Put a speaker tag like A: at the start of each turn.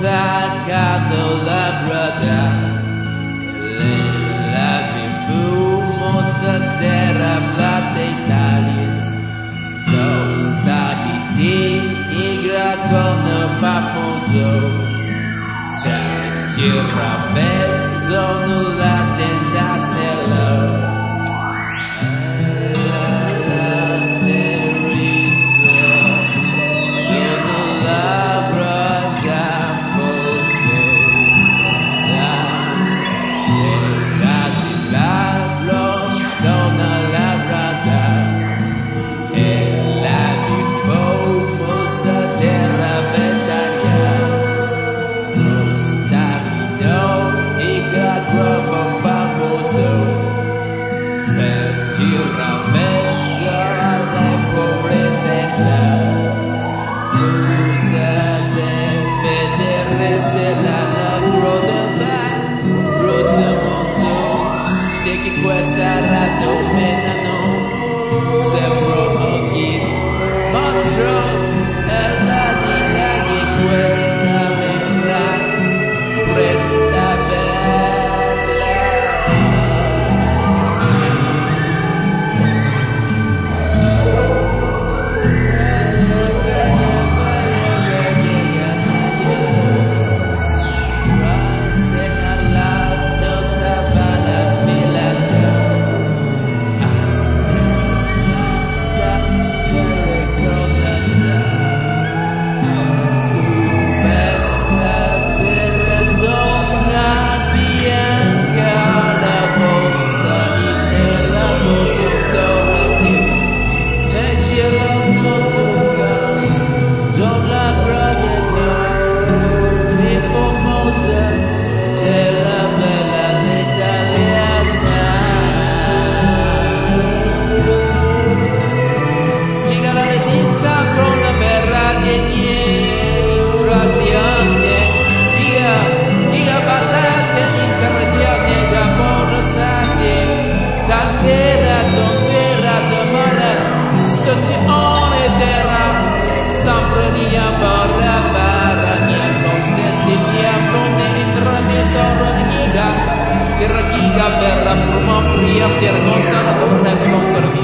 A: staccato la brada, la fumosa terra plata Italiens, lo stati tigra con famoso, se rapezzo nulla tenda stella. Questa raddomenano sembra chi mostro è la vita che questa vendrà resta bella. Sempre mia barra barra mia constesti mia fronte entrate sopra di miga, terra chiga per la prima pria per cosa la torre